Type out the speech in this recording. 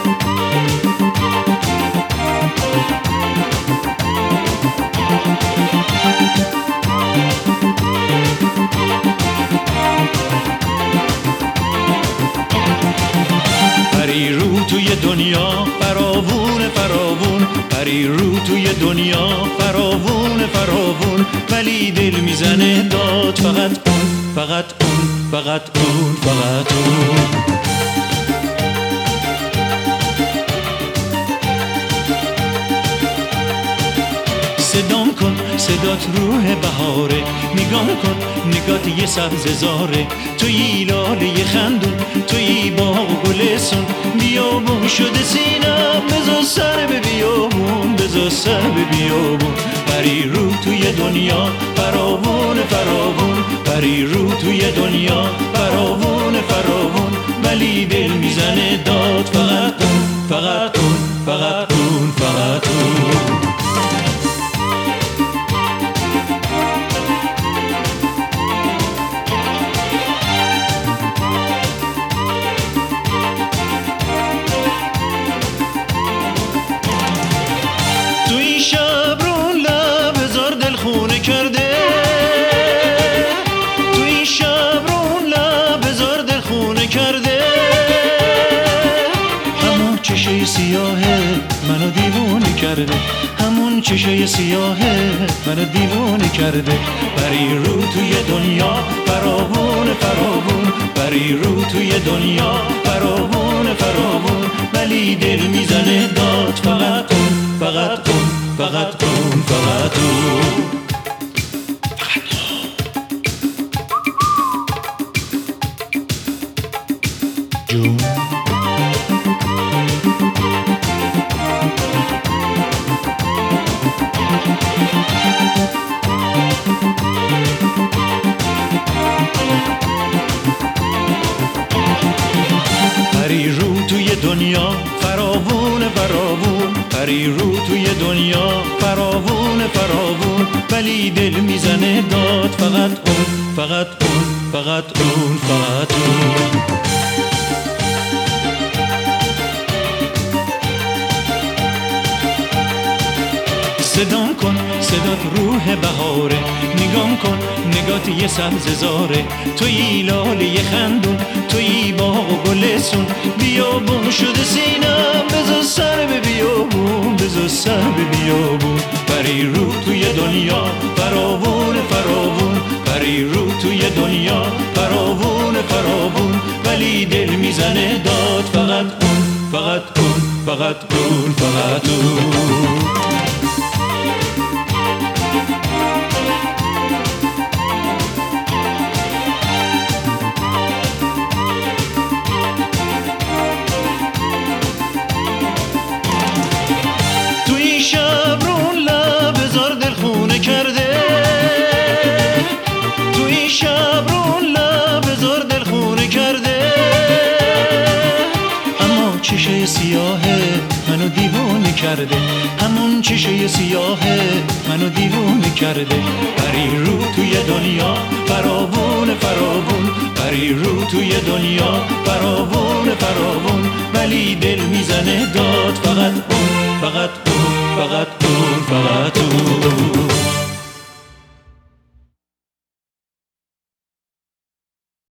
پری رو توی دنیا فراوون فراوون، پری رو توی دنیا فراوون فراوون، ولی دل میزنه داد فقط اون، فقط اون، فقط اون، فقط اون. صدام کن صدات روح بهاره، نگام کن نگات یه سبز زاره، توی لاله خندون توی باغ و گلستون، بیابون شده سینم بذار سر به بیابون، بذار سر به بیابون. پری رو توی دنیا فراوون فراوون، پری رو توی دنیا فراوون فراوون، ولی دل میزنه داد فقط اون، فقط اون، فقط اون، فقط اون. شب رو لب هزار دل خونه کرده، تو این شب رو لب هزار دل خونه کرده، همون چشه سیاهه منو دیوونه کرده، همون چشه سیاهه منو دیوونه کرده. پری رو توی دنیا فراوون فراوون، پری رو توی دنیا فراوون فراوون، ولی دل میزنه داد فقط اون، فقط اون، فقط اون، فقط اون. جون پری رو توی دنیا فراوون فراوون، پری رو توی دنیا فراوون فراوون، ولی دل میزنه داد فقط اون، فقط اون، فقط اون، فقط اون. صدام کن صدات روح بهاره، نگام کن نگات یه سبز زاره، توی لاله خندون توی باغ و گلستون، بیابون شده سینم بذار سر به بیابون، بذار سر به بیابون. پری رو توی دنیا فراوون فراوون، پری رو توی دنیا فراوون فراوون، ولی دل میزنه داد فقط اون، فقط اون، فقط اون، فقط اون. شب رو لب هزار دل خونه کرده، تو این شب رو لب هزار دل خونه کرده، اما چشه سیاهه منو دیوونه کرده، همون چشه سیاهه منو دیوونه کرده. پری رو توی دنیا فراوون فراوون، پری رو توی دنیا فراوون فراوون، ولی دل میزنه داد فقط اون، فقط اون، فقط اون، فقط اون.